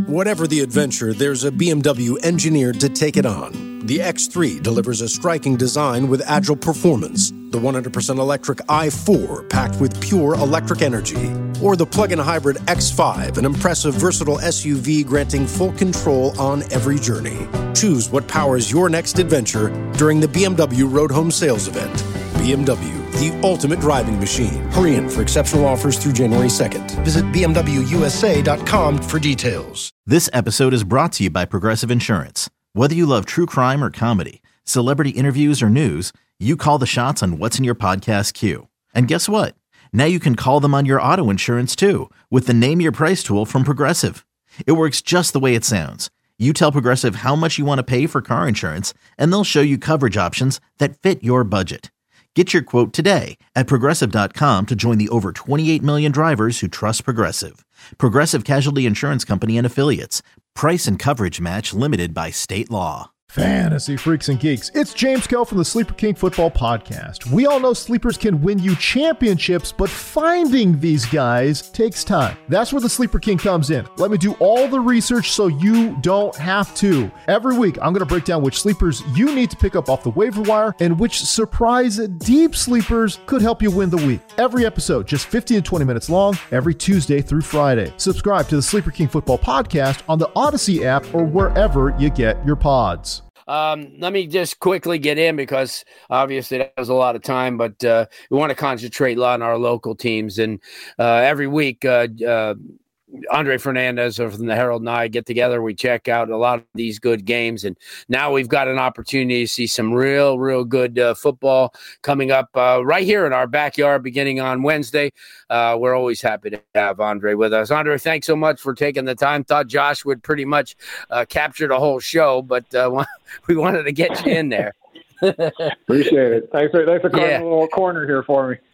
Whatever the adventure, there's a BMW engineered to take it on. The X3 delivers a striking design with agile performance. The 100% electric i4 packed with pure electric energy. Or the plug-in hybrid X5, an impressive, versatile SUV granting full control on every journey. Choose what powers your next adventure during the BMW Road Home Sales Event. BMW, the ultimate driving machine. Hurry in for exceptional offers through January 2nd. Visit BMWUSA.com for details. This episode is brought to you by Progressive Insurance. Whether you love true crime or comedy, celebrity interviews or news, you call the shots on what's in your podcast queue. And guess what? Now you can call them on your auto insurance too with the Name Your Price tool from Progressive. It works just the way it sounds. You tell Progressive how much you want to pay for car insurance, and they'll show you coverage options that fit your budget. Get your quote today at Progressive.com to join the over 28 million drivers who trust Progressive. Progressive Casualty Insurance Company and Affiliates. Price and coverage match limited by state law. Fantasy freaks and geeks, it's James Kell from the Sleeper King Football Podcast. We all know sleepers can win you championships, but finding these guys takes time. That's where the Sleeper King comes in. Let me do all the research so you don't have to. Every week, I'm going to break down which sleepers you need to pick up off the waiver wire and which surprise deep sleepers could help you win the week. Every episode, just 15 to 20 minutes long, every Tuesday through Friday. Subscribe to the Sleeper King Football Podcast on the Odyssey app or wherever you get your pods. Let me just quickly get in because obviously that was a lot of time, but we want to concentrate a lot on our local teams. And every week, Andre Fernandez from the Herald and I get together. We check out a lot of these good games. And now we've got an opportunity to see some real good football coming up right here in our backyard beginning on Wednesday. We're always happy to have Andre with us. Andre, thanks so much for taking the time. Thought Josh would pretty much capture the whole show, but we wanted to get you in there. Appreciate it. Thanks for carving a little corner here for me.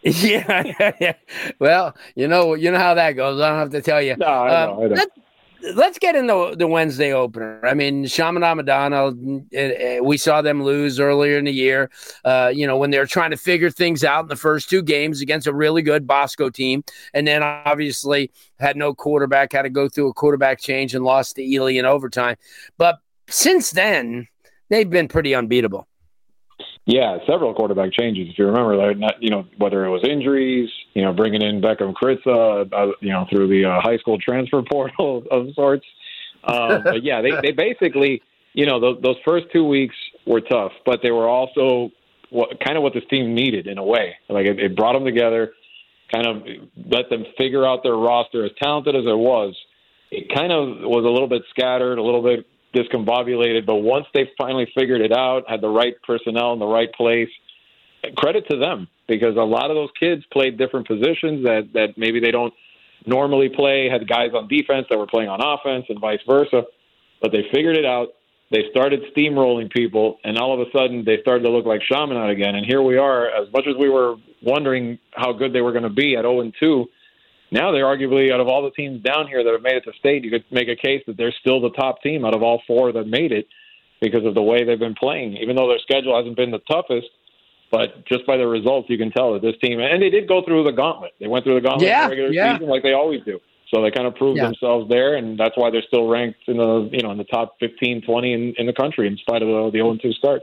Yeah. Well, you know how that goes. I don't have to tell you. No, I know. Let's get into the Wednesday opener. I mean, Chaminade Madonna, we saw them lose earlier in the year, when they were trying to figure things out in the first two games against a really good Bosco team. And then obviously had no quarterback, had to go through a quarterback change and lost to Ely in overtime. But since then, they've been pretty unbeatable. Yeah, several quarterback changes. If you remember, whether it was injuries, bringing in Beckham Kritza, through the high school transfer portal of sorts. But yeah, they basically, those first 2 weeks were tough, but they were also what this team needed in a way. Like it brought them together, kind of let them figure out their roster. As talented as it was, it kind of was a little bit scattered, a little bit discombobulated, but once they finally figured it out, had the right personnel in the right place, credit to them, because a lot of those kids played different positions that maybe they don't normally play, had guys on defense that were playing on offense and vice versa, but they figured it out. They started steamrolling people, and all of a sudden they started to look like Chaminade again, and here we are. As much as we were wondering how good they were going to be at 0-2, now they're arguably, out of all the teams down here that have made it to state, you could make a case that they're still the top team out of all four that made it because of the way they've been playing, even though their schedule hasn't been the toughest. But just by the results, you can tell that this team, and they did go through the gauntlet. They went through the gauntlet in the regular season like they always do. So they kind of proved themselves there, and that's why they're still ranked in the in the top 15, 20 in the country in spite of the 0-2 start.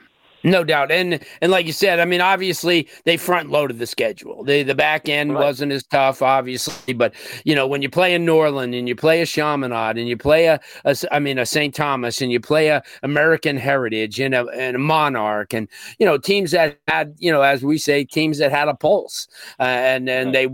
No doubt. And like you said, I mean, obviously they front loaded the schedule. The back end wasn't as tough, obviously, but when you play in Norland and you play a Chaminade and you play a St. Thomas and you play a American Heritage and a Monarch and, teams that had, as we say, teams that had a pulse and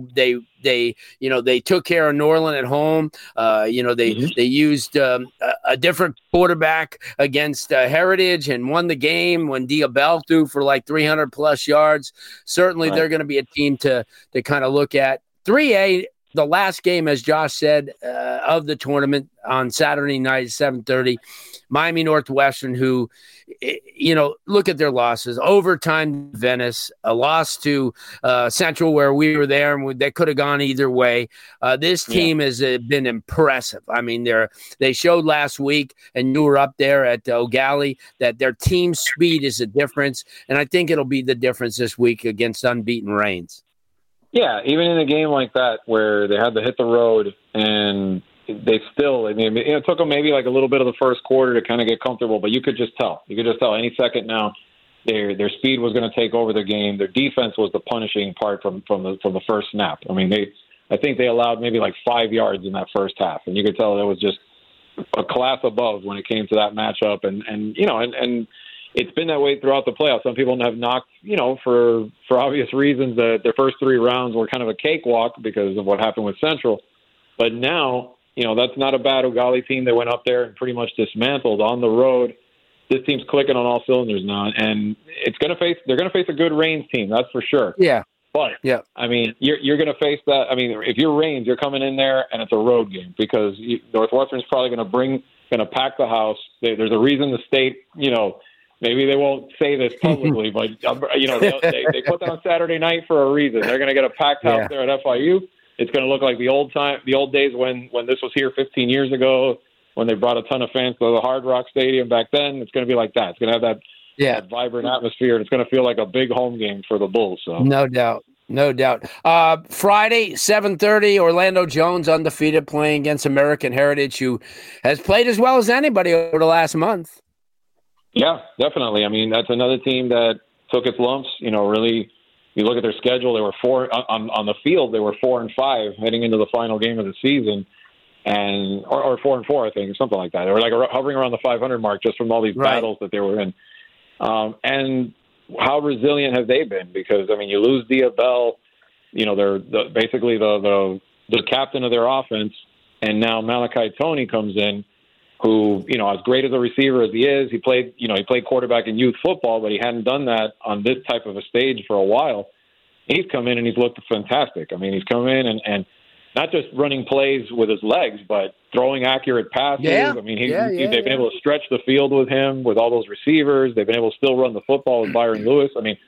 they took care of Norland at home. They used a different quarterback against Heritage and won the game when Diabel threw for like 300 plus yards. Certainly they're going to be a team to kind of look at. 3A, the last game, as Josh said, of the tournament on Saturday night at 7:30, Miami Northwestern, who, look at their losses. Overtime, Venice, a loss to Central where we were there, and that could have gone either way. This team has been impressive. I mean, they showed last week, and you were up there at O'Galley, that their team speed is a difference, and I think it'll be the difference this week against unbeaten Reigns. Yeah, even in a game like that where they had to hit the road and they still, I mean, it took them maybe like a little bit of the first quarter to kind of get comfortable, but you could just tell. You could just tell any second now their speed was going to take over the game. Their defense was the punishing part from the first snap. I mean, I think they allowed maybe like 5 yards in that first half, and you could tell it was just a class above when it came to that matchup. And it's been that way throughout the playoffs. Some people have knocked, for obvious reasons, that their first 3 rounds were kind of a cakewalk because of what happened with Central. But now, that's not a bad Ugali team that went up there and pretty much dismantled on the road. This team's clicking on all cylinders now, and they're going to face a good Reigns team, that's for sure. Yeah. But, I mean, you're going to face that. I mean, if you're Reigns, you're coming in there, and it's a road game because Northwestern's probably going to pack the house. There's a reason the state, maybe they won't say this publicly, but, they put that on Saturday night for a reason. They're going to get a packed house there at FIU. It's going to look like the old days when this was here 15 years ago, when they brought a ton of fans to the Hard Rock Stadium back then. It's going to be like that. It's going to have that vibrant atmosphere, and it's going to feel like a big home game for the Bulls. So no doubt. Friday, 7:30, Orlando Jones undefeated playing against American Heritage, who has played as well as anybody over the last month. Yeah, definitely. I mean, that's another team that took its lumps. Really, you look at their schedule; they were 4 on the field. They were 4-5 heading into the final game of the season, or 4-4, I think, or something like that. They were like hovering around the 500 mark just from all these battles that they were in. And how resilient have they been? Because, I mean, you lose Dia Bell, they're basically the captain of their offense, and now Malachi Toney comes in, who, as great as a receiver as he is, he played quarterback in youth football, but he hadn't done that on this type of a stage for a while. He's come in and he's looked fantastic. I mean, he's come in and not just running plays with his legs, but throwing accurate passes. Yeah. I mean, they've been able to stretch the field with him, with all those receivers. They've been able to still run the football with Byron Lewis. I mean,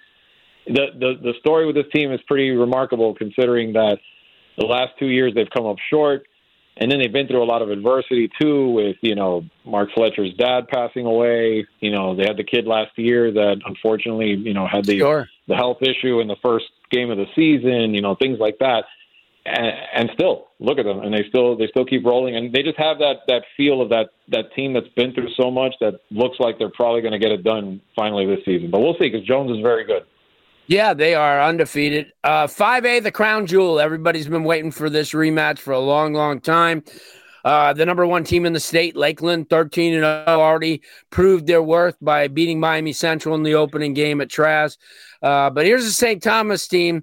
the story with this team is pretty remarkable, considering that the last 2 years they've come up short, and then they've been through a lot of adversity too, with Mark Fletcher's dad passing away. They had the kid last year that unfortunately had the health issue in the first game of the season. Things like that. And still, look at them, and they still keep rolling, and they just have that feel of that team that's been through so much that looks like they're probably going to get it done finally this season. But we'll see, because Jones is very good. Yeah, they are undefeated. 5A, the crown jewel. Everybody's been waiting for this rematch for a long, long time. The number 1 team in the state, Lakeland, 13-0, already proved their worth by beating Miami Central in the opening game at Trask. But here's the St. Thomas team.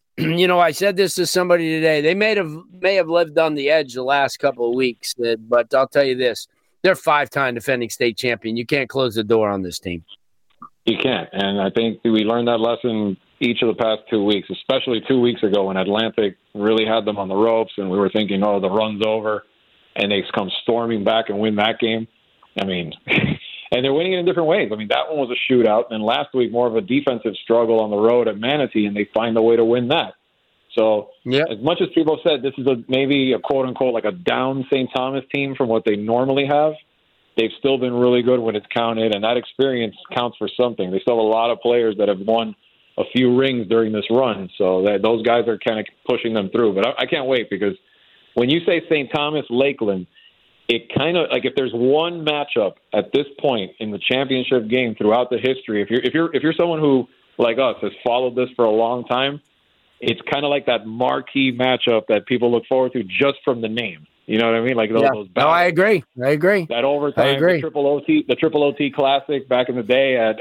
I said this to somebody today. They may have lived on the edge the last couple of weeks, but I'll tell you this. They're 5-time defending state champion. You can't close the door on this team. You can't. And I think we learned that lesson each of the past 2 weeks, especially 2 weeks ago when Atlantic really had them on the ropes, and we were thinking, the run's over, and they come storming back and win that game. I mean, and they're winning it in different ways. I mean, that one was a shootout, and last week more of a defensive struggle on the road at Manatee, and they find a way to win that. So as much as people have said this is maybe a quote-unquote like a down St. Thomas team from what they normally have, they've still been really good when it's counted, and that experience counts for something. They still have a lot of players that have won a few rings during this run, so those guys are kind of pushing them through. But I can't wait, because when you say St. Thomas, Lakeland, it kind of like, if there's one matchup at this point in the championship game throughout the history, if you're someone who, like us, has followed this for a long time, it's kind of like that marquee matchup that people look forward to just from the name. You know what I mean? Like those battles. No, I agree. That overtime, the triple OT classic back in the day at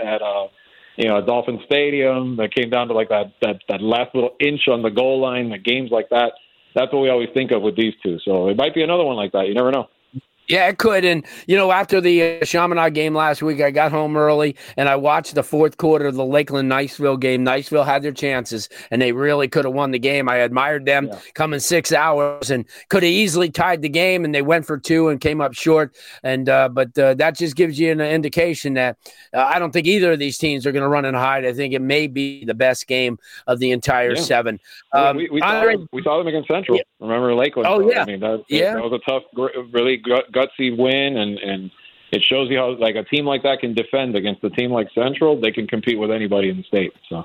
Dolphin Stadium that came down to like that last little inch on the goal line. The games like that. That's what we always think of with these two. So it might be another one like that. You never know. Yeah, it could. And, after the Chaminade game last week, I got home early and I watched the fourth quarter of the Lakeland-Niceville game. Niceville had their chances and they really could have won the game. I admired them coming 6 hours and could have easily tied the game, and they went for 2 and came up short. And but that just gives you an indication that I don't think either of these teams are going to run and hide. I think it may be the best game of the entire 7. We saw them against Central. Yeah. Remember Lakeland? Oh, yeah. I mean, that was a tough, really gutsy win, and it shows you how like a team like that can defend against a team like Central. They can compete with anybody in the state. So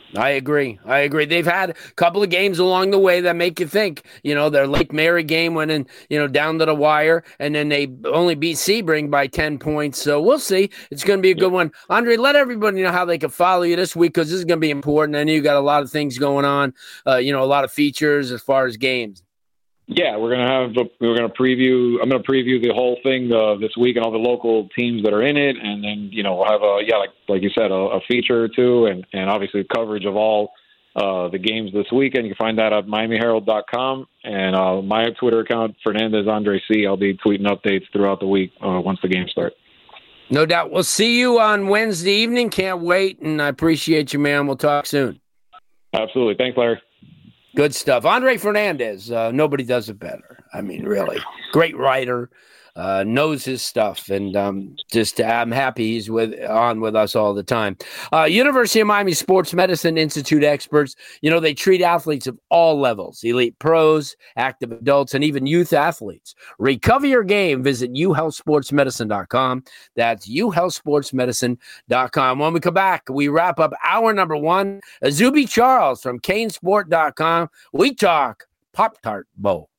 I agree. They've had a couple of games along the way that make you think, their Lake Mary game went in, down to the wire, and then they only beat Sebring by 10 points. So we'll see. It's going to be a good one. Andre, let everybody know how they can follow you this week, because this is going to be important. I know you got a lot of things going on, a lot of features as far as games. Yeah, I'm going to preview the whole thing this week and all the local teams that are in it, and then we'll have like you said, a feature or two, and obviously coverage of all the games this weekend. You can find that at MiamiHerald.com, and my Twitter account, Fernandez Andre C. I'll be tweeting updates throughout the week once the games start. No doubt. We'll see you on Wednesday evening. Can't wait, and I appreciate you, man. We'll talk soon. Absolutely. Thanks, Larry. Good stuff. Andre Fernandez, nobody does it better. I mean, really. Great writer, knows his stuff, and I'm happy he's on with us all the time. University of Miami Sports Medicine Institute experts, they treat athletes of all levels, elite pros, active adults, and even youth athletes. Recover your game. Visit uhealthsportsmedicine.com. That's uhealthsportsmedicine.com. When we come back, we wrap up hour number 1. Azubi Charles from canesport.com. We talk Pop-Tart Bowl.